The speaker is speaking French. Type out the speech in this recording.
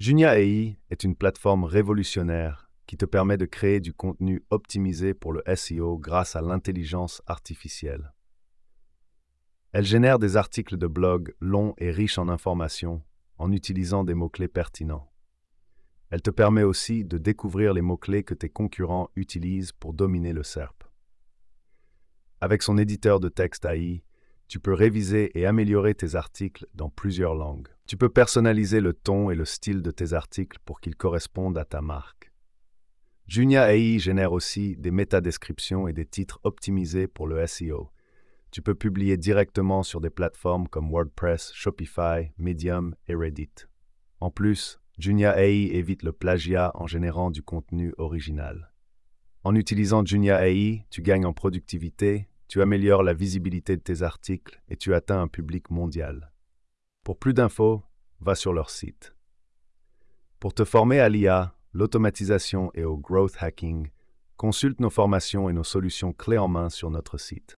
Junia AI est une plateforme révolutionnaire qui te permet de créer du contenu optimisé pour le SEO grâce à l'intelligence artificielle. Elle génère des articles de blog longs et riches en informations en utilisant des mots-clés pertinents. Elle te permet aussi de découvrir les mots-clés que tes concurrents utilisent pour dominer le SERP. Avec son éditeur de texte AI, tu peux réviser et améliorer tes articles dans plusieurs langues. Tu peux personnaliser le ton et le style de tes articles pour qu'ils correspondent à ta marque. Junia AI génère aussi des métadescriptions et des titres optimisés pour le SEO. Tu peux publier directement sur des plateformes comme WordPress, Shopify, Medium et Reddit. En plus, Junia AI évite le plagiat en générant du contenu original. En utilisant Junia AI, tu gagnes en productivité, tu améliores la visibilité de tes articles et tu atteins un public mondial. Pour plus d'infos, va sur leur site. Pour te former à l'IA, l'automatisation et au growth hacking, consulte nos formations et nos solutions clés en main sur notre site.